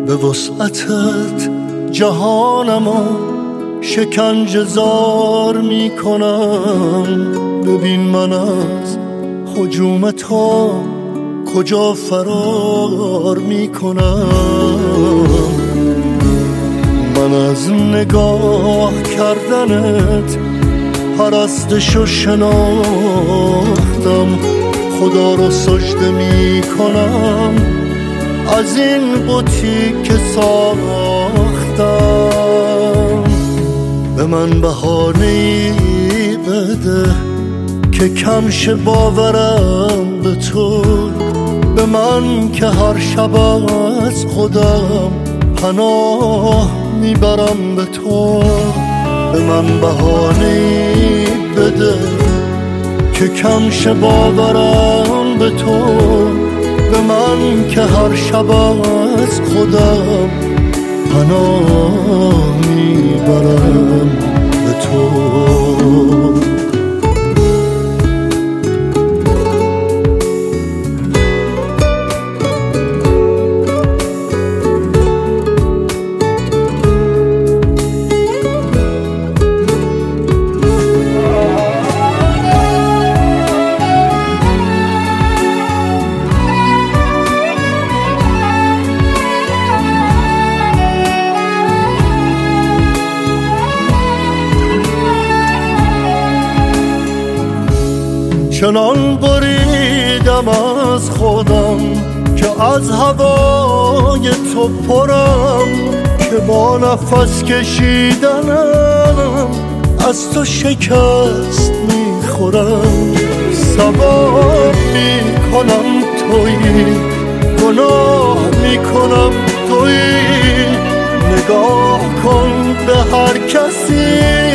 به وسعتت جهانمو شکنجه زار میکنم. ببین من از هجوم تو کجا فرار میکنم. من از نگاه کردنت پرستشو شناختم. خدا رو سجده میکنم از این بتی که ساختم. به من بهانه‌ای بده که کم شه باورم به تو. به من که هر شب از خودم پناه میبرم به تو. به من بهانه‌ای بده که کم شه باورم به تو. به من که هر شب از خودم پناه میبرم به تو. چنان بریدم از خودم که از هوای تو پرم، که با نفس کشیدنم از تو شکست میخورم. ثواب میکنم تویی، گناه میکنم تویی. نگاه کن به هر کسی،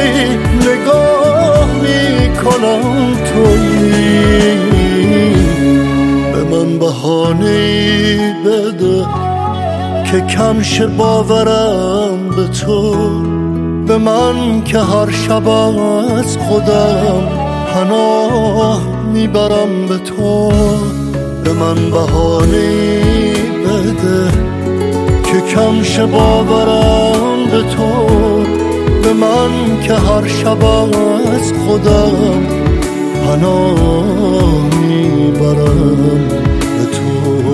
نگاه میکنم تویی. به من بهانه‌ای بده که کم شه باورم به تو. به من که هر شب از خودم پناه میبرم به تو. به من بهانه‌ای بده که کم شه باورم به تو. به من که هر شب از خودم پناه میبرم به تو.